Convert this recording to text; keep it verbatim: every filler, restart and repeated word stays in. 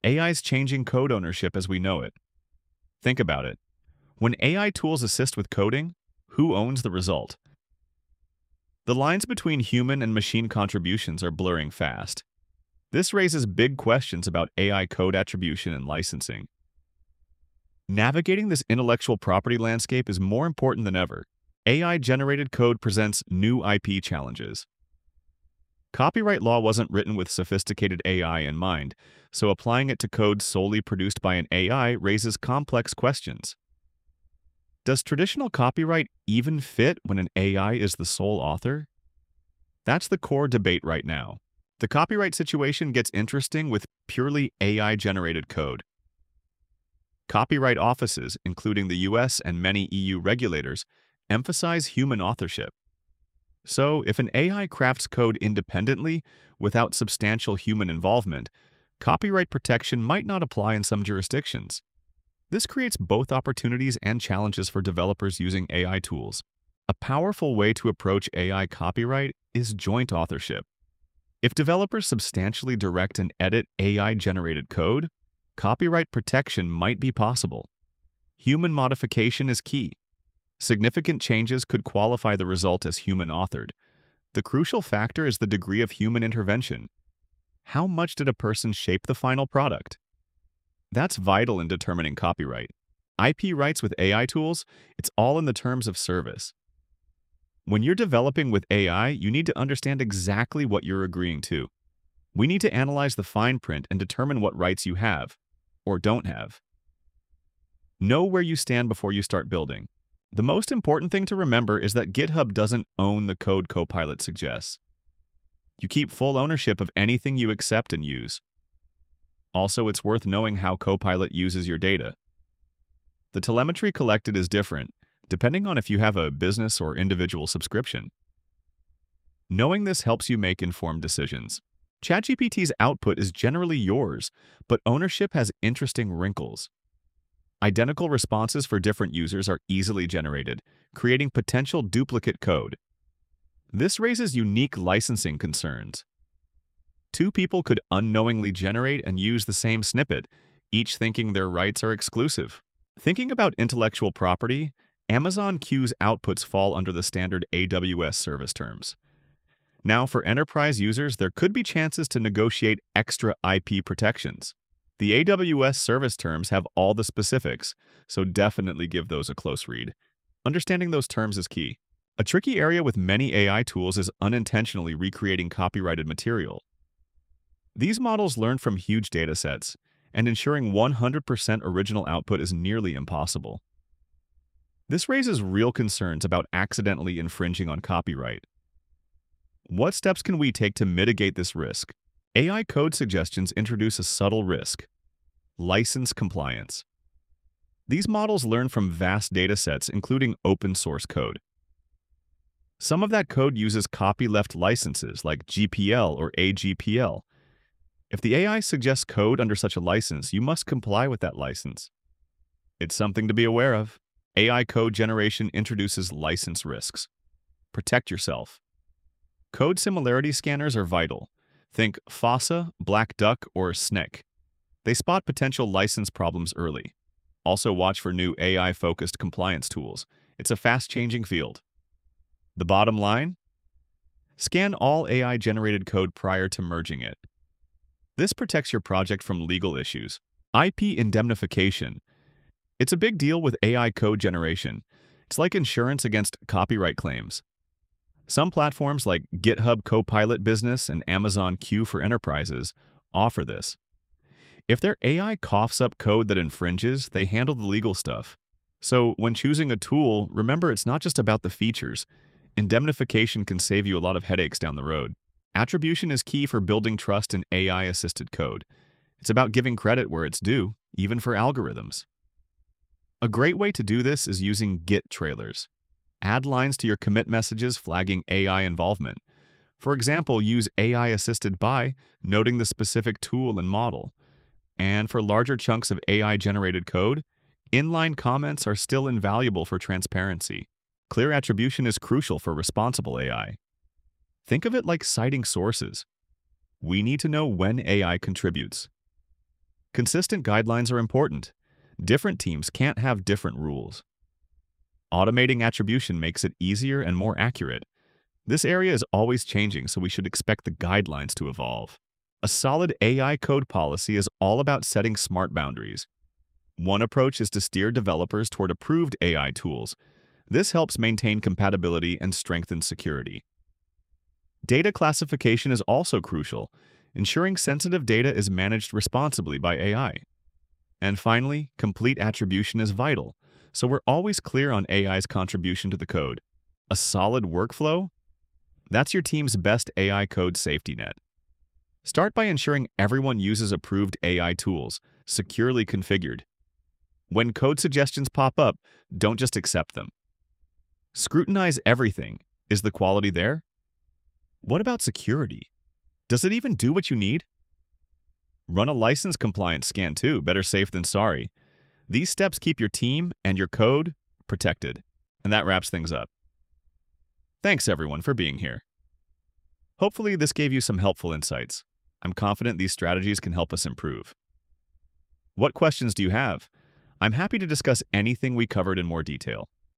A I is changing code ownership as we know it. Think about it. When A I tools assist with coding, who owns the result? The lines between human and machine contributions are blurring fast. This raises big questions about A I code attribution and licensing. Navigating this intellectual property landscape is more important than ever. A I-generated code presents new I P challenges. Copyright law wasn't written with sophisticated A I in mind, so applying it to code solely produced by an A I raises complex questions. Does traditional copyright even fit when an A I is the sole author? That's the core debate right now. The copyright situation gets interesting with purely A I-generated code. Copyright offices, including the U S and many E U regulators, emphasize human authorship. So, if an A I crafts code independently, without substantial human involvement, copyright protection might not apply in some jurisdictions. This creates both opportunities and challenges for developers using A I tools. A powerful way to approach A I copyright is joint authorship. If developers substantially direct and edit A I-generated code, copyright protection might be possible. Human modification is key. Significant changes could qualify the result as human-authored. The crucial factor is the degree of human intervention. How much did a person shape the final product? That's vital in determining copyright. I P rights with A I tools, it's all in the terms of service. When you're developing with A I, you need to understand exactly what you're agreeing to. We need to analyze the fine print and determine what rights you have, or don't have. Know where you stand before you start building. The most important thing to remember is that GitHub doesn't own the code Copilot suggests. You keep full ownership of anything you accept and use. Also, it's worth knowing how Copilot uses your data. The telemetry collected is different, depending on if you have a business or individual subscription. Knowing this helps you make informed decisions. ChatGPT's output is generally yours, but ownership has interesting wrinkles. Identical responses for different users are easily generated, creating potential duplicate code. This raises unique licensing concerns. Two people could unknowingly generate and use the same snippet, each thinking their rights are exclusive. Thinking about intellectual property, Amazon Q's outputs fall under the standard A W S service terms. Now, for enterprise users, there could be chances to negotiate extra I P protections. The A W S service terms have all the specifics, so definitely give those a close read. Understanding those terms is key. A tricky area with many A I tools is unintentionally recreating copyrighted material. These models learn from huge datasets, and ensuring one hundred percent original output is nearly impossible. This raises real concerns about accidentally infringing on copyright. What steps can we take to mitigate this risk? A I code suggestions introduce a subtle risk: license compliance. These models learn from vast datasets, including open-source code. Some of that code uses copyleft licenses like G P L or A G P L. If the A I suggests code under such a license, you must comply with that license. It's something to be aware of. A I code generation introduces license risks. Protect yourself. Code similarity scanners are vital. Think FOSSA, Black Duck, or S N C C. They spot potential license problems early. Also watch for new A I-focused compliance tools. It's a fast-changing field. The bottom line? Scan all A I-generated code prior to merging it. This protects your project from legal issues. I P indemnification. It's a big deal with A I code generation. It's like insurance against copyright claims. Some platforms like GitHub Copilot Business and Amazon Q for Enterprises offer this. If their A I coughs up code that infringes, they handle the legal stuff. So when choosing a tool, remember it's not just about the features. Indemnification can save you a lot of headaches down the road. Attribution is key for building trust in A I-assisted code. It's about giving credit where it's due, even for algorithms. A great way to do this is using Git trailers. Add lines to your commit messages flagging A I involvement. For example, use A I-assisted by, noting the specific tool and model. And for larger chunks of A I-generated code, inline comments are still invaluable for transparency. Clear attribution is crucial for responsible A I. Think of it like citing sources. We need to know when A I contributes. Consistent guidelines are important. Different teams can't have different rules. Automating attribution makes it easier and more accurate. This area is always changing, so we should expect the guidelines to evolve. A solid A I code policy is all about setting smart boundaries. One approach is to steer developers toward approved A I tools. This helps maintain compatibility and strengthen security. Data classification is also crucial, ensuring sensitive data is managed responsibly by A I. And finally, complete attribution is vital, so we're always clear on A I's contribution to the code. A solid workflow? That's your team's best A I code safety net. Start by ensuring everyone uses approved A I tools, securely configured. When code suggestions pop up, don't just accept them. Scrutinize everything. Is the quality there? What about security? Does it even do what you need? Run a license compliance scan too, better safe than sorry. These steps keep your team and your code protected. And that wraps things up. Thanks everyone for being here. Hopefully this gave you some helpful insights. I'm confident these strategies can help us improve. What questions do you have? I'm happy to discuss anything we covered in more detail.